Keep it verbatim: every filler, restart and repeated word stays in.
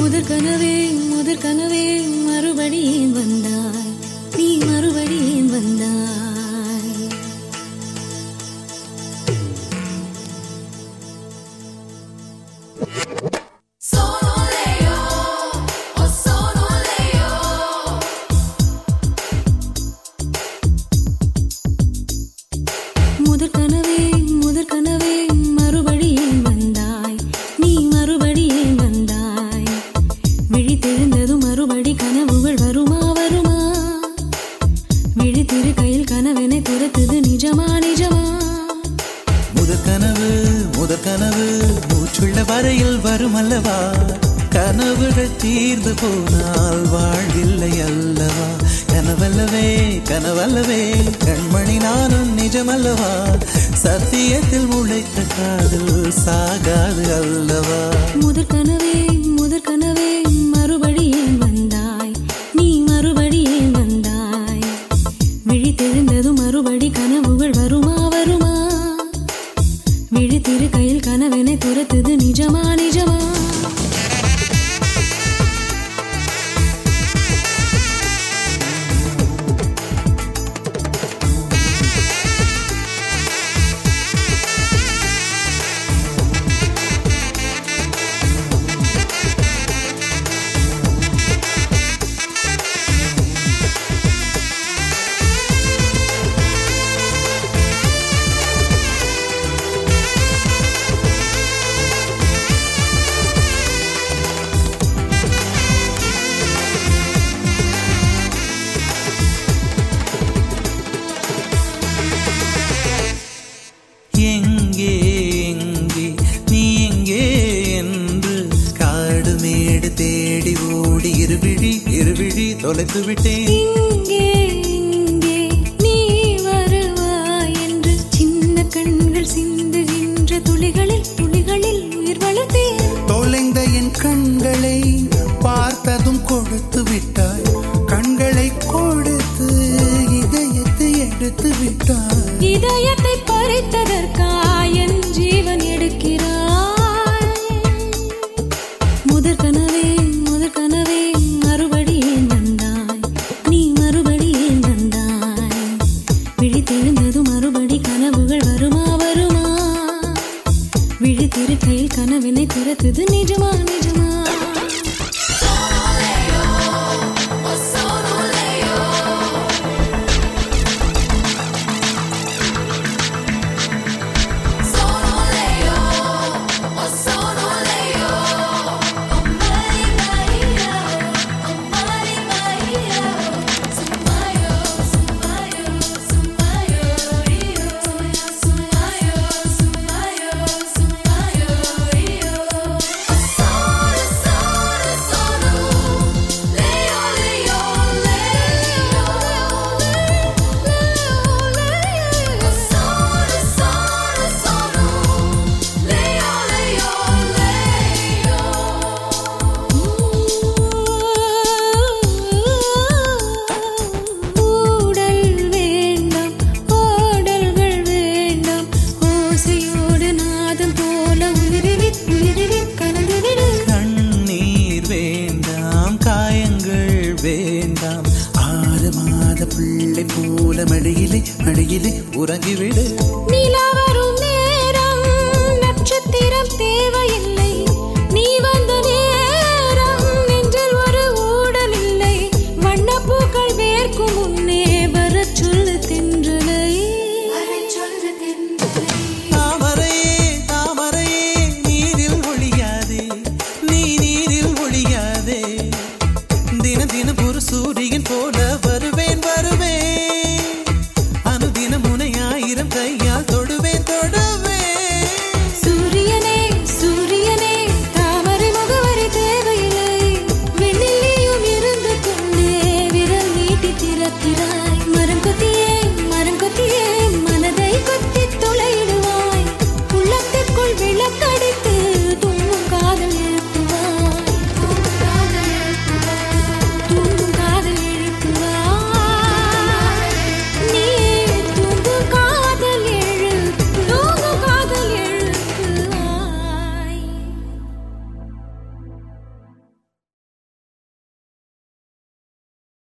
முதற் கனவே முதற் கனவே மறுபடியும் வந்தாய், நீ மறுபடியும் வந்தாய். முதற் கனவே முதற் கனவே மறுபடியும் வந்தாய், நீ மறுபடியும் வந்தாய். விழித்தெழுந்ததும் மறுபடி கனவுகள் வருமா வருமா? விழித்திரு கையில் கனவெனை துரத்துது நிஜமா நிஜமா? முதற் கனவு முதற் கனவு மூச்சுள்ள வரையில் வரும் அல்லவா? கனவுகள் தீர்ந்து போனால் வாழ்வில்லை அல்லவா? கனவல்லவே கனவல்லவே கண்மணி நானும் நிஜமல்லவா? சத்தியத்தில் முளைத்த காதல் சாகாது அல்லவா? முதற் கனவே முதற் கனவே மறுபடியும் வந்தாய், நீ மறுபடியும் வந்தாய். விழித்தெழுந்ததும் மறுபடி கனவுகள் வருமா வருமா? விழித்திரு கையில் கனவெனை துரத்துது நிஜமா நிஜமா? எங்கே எங்கே நீ எங்கே என்று காடு மேடு தேடி ஓடி இருவிழி இருவிழி தொலைத்து விட்டேன். இங்கே இங்கே நீ வருவாய் என்று சின்ன கண்கள் சிந்துகின்ற துளிகளில் துளிகளில் உயிர் வளர்த்தேன். தொலைந்த என் கண்களை பார்த்ததும் கொடுத்து விட்டாய், கண்களை கொடுத்து இதயத்தை எடுத்து விட்டாய். இதயத்தை பறித்ததற்காய் என் ஜீவன் எடுக்கிறாய். முதற் கனவே முதற் கனவே மறுபடியும் வந்தாய், நீ மறுபடியும் வந்தாய். விழித்தெழுந்ததும் மறுபடி கனவுகள் வருமா வருமா? விழித்திரு கையில் கனவினை துரத்துது நிஜமா நிஜமா? வேண்டாம் ஆறு மாத பிள்ளை போல மடியிலே மடியிலே உறங்கிவிடு. நிலா வரும் நேரம் நட்சத்திரம் தேவையில்லை.